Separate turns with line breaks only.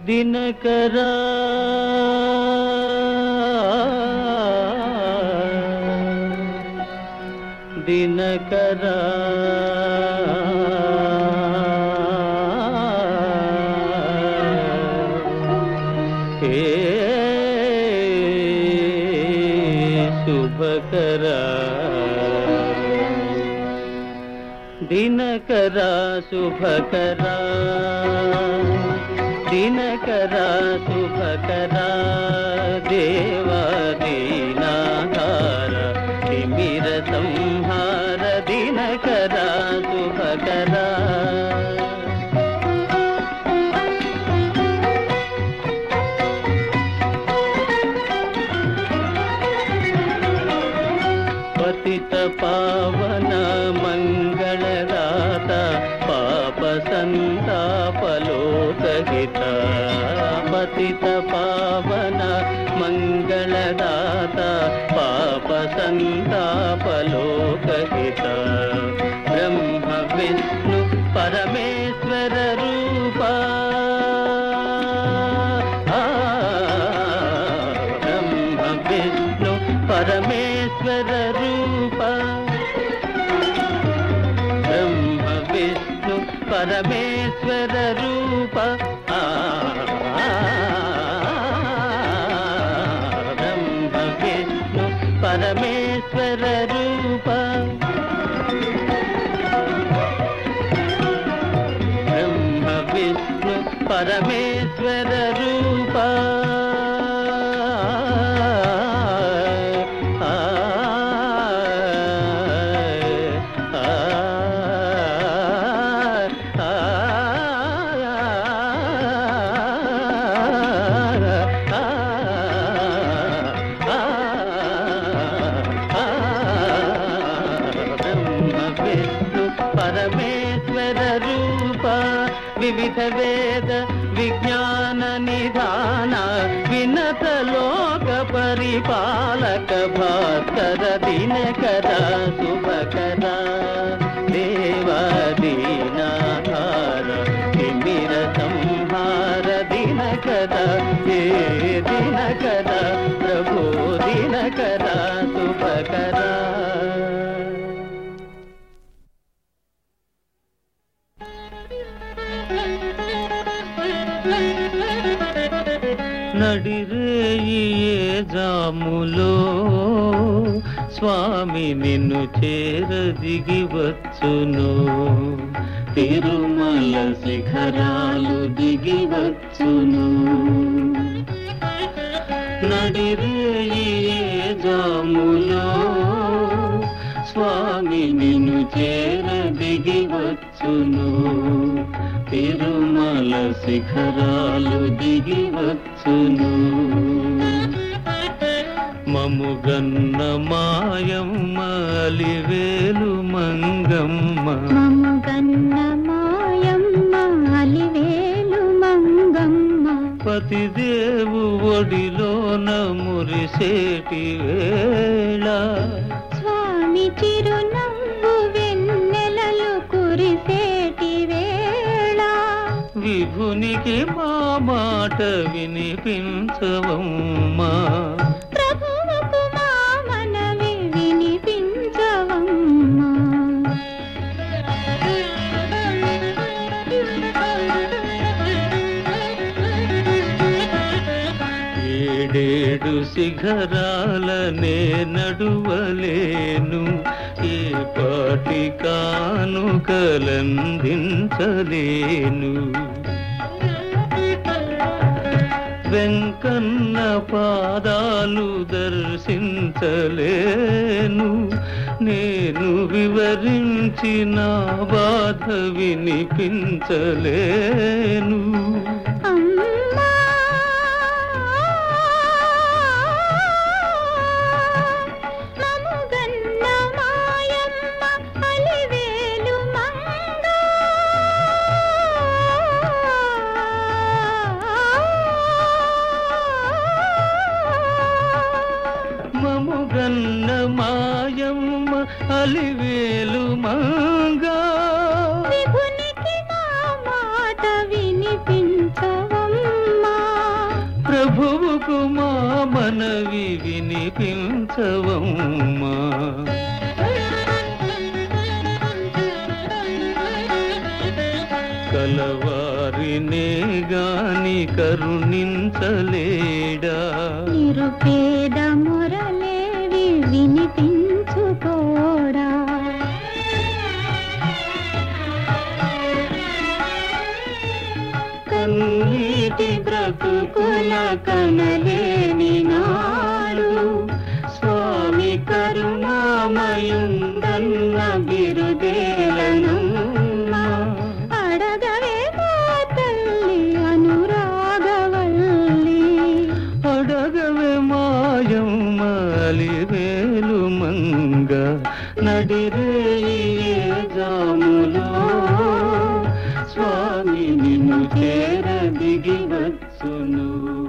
దినకరా దినకరా శుభకరా దినకరా శుభకరా దినకరా శుభకరా దేవాదీనాధార తిమిర సంహార దినకరా శుభకరా పతిత పావన మంగళదాత పాప సంతాపలోకహిత పతిత పావన మంగళదాత పాప సంతాపలోకహిత బ్రహ్మ విష్ణు పరమేశ్వర రూపా బ్రహ్మ విష్ణు పరమేశ్వర రూపా బ్రహ్మ విష్ణు పరమేశ్వర రూప బ్రహ్మ విష్ణు పరమేశ్వర రూప బ్రహ్మ విష్ణు పరమేశ్వర రూప పరమేశ్వర రూప వివిధ వేద విజ్ఞాన నిధాన వినత లోక పరిపాలక భాస్కర దినకర శుభకర దేవాదీనాధార తిమిర సంహార దినకర ఏ దినకర ప్రభో దినకర శుభకర నడిరేయి జాములో స్వామి నిన్ను చేరదిగి వచ్చును తిరుమల శిఖరాలు దిగి వచ్చును నడిరేయి జాములో స్వామి నిన్ను చేరదిగి వచ్చును తిరుమల శిఖరాలు దిగి వచ్చును మముగన్న మాయమ్మ అలివేలు మంగమ్మ
మముగన్న మాయమ్మ అలివేలు మంగమ్మ
పతిదేవు ఒడిలోన మురిసేటి వేళ
స్వామి చిరునవ్వు వెన్నెలలు కురిసేటి వేళ
విభునికి మా మాట వినిపించవమ్మా
ప్రభువుకు మా మనవి వినిపించవమ్మా
ఏడేడు శిఖరాలనే నడువలేను ఏ పాటి కానుకలందించలేను వెంకన్న పాదాలు దర్శించలేను నేను వివరించిన బాధ వినిపించలేను మముగన్న మాయమ్మ అలివేలు మంగా
విభునికి నా మాట వినిపి
కనిపించవమ్మా. కలవారినే గాని కరుణించలేడా,
నిరుపేద మొరలేవి వినిపించుకోడా.
కన్నీటి బ్రతుకుల కనలేని నాడు స్వామి కరుణామయుందన్న బిరుదేలనమ్మా.
అడగవే మా తల్లి అనురాగవల్లి,
అడగవే మాయమ్మ అలివేలు మంగ, నడిరేయి జాములో స్వామి నిన్ను చేర దిగి వచ్చును.